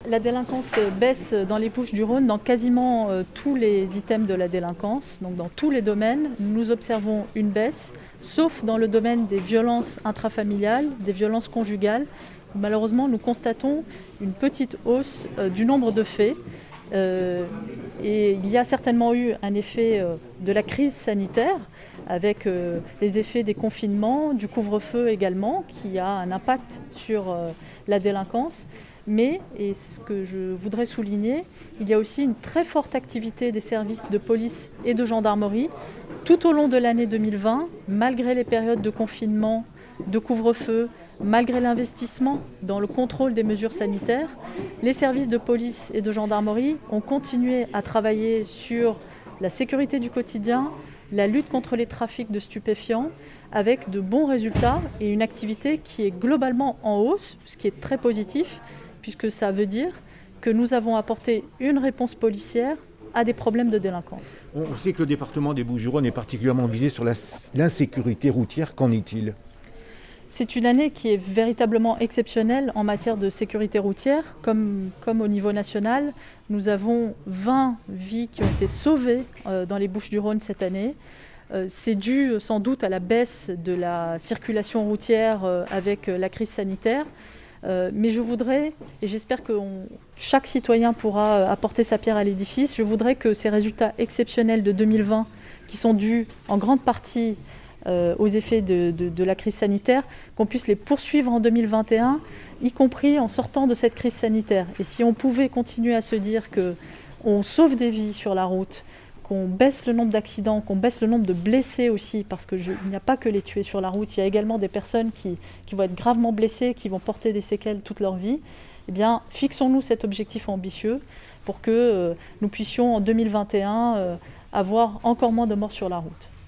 La délinquance baisse dans les Bouches-du-Rhône dans quasiment tous les items de la délinquance. Donc dans tous les domaines, nous observons une baisse, sauf dans le domaine des violences intrafamiliales, des violences conjugales. Malheureusement, nous constatons une petite hausse du nombre de faits. Et il y a certainement eu un effet de la crise sanitaire, avec les effets des confinements, du couvre-feu également, qui a un impact sur la délinquance. Mais, et c'est ce que je voudrais souligner, il y a aussi une très forte activité des services de police et de gendarmerie tout au long de l'année 2020, malgré les périodes de confinement, de couvre-feu, malgré l'investissement dans le contrôle des mesures sanitaires. Les services de police et de gendarmerie ont continué à travailler sur la sécurité du quotidien, la lutte contre les trafics de stupéfiants, avec de bons résultats et une activité qui est globalement en hausse, ce qui est très positif, puisque ça veut dire que nous avons apporté une réponse policière à des problèmes de délinquance. On sait que le département des Bouches-du-Rhône est particulièrement visé sur l'insécurité routière. Qu'en est-il ? C'est une année qui est véritablement exceptionnelle en matière de sécurité routière, comme au niveau national. Nous avons 20 vies qui ont été sauvées dans les Bouches-du-Rhône cette année. C'est dû sans doute à la baisse de la circulation routière avec la crise sanitaire. Mais je voudrais, et j'espère que chaque citoyen pourra apporter sa pierre à l'édifice, je voudrais que ces résultats exceptionnels de 2020, qui sont dus en grande partie aux effets de la crise sanitaire, qu'on puisse les poursuivre en 2021, y compris en sortant de cette crise sanitaire. Et si on pouvait continuer à se dire qu'on sauve des vies sur la route, qu'on baisse le nombre d'accidents, qu'on baisse le nombre de blessés aussi, parce qu'il n'y a pas que les tués sur la route, il y a également des personnes qui vont être gravement blessées, qui vont porter des séquelles toute leur vie. Eh bien, fixons-nous cet objectif ambitieux pour que nous puissions en 2021 avoir encore moins de morts sur la route.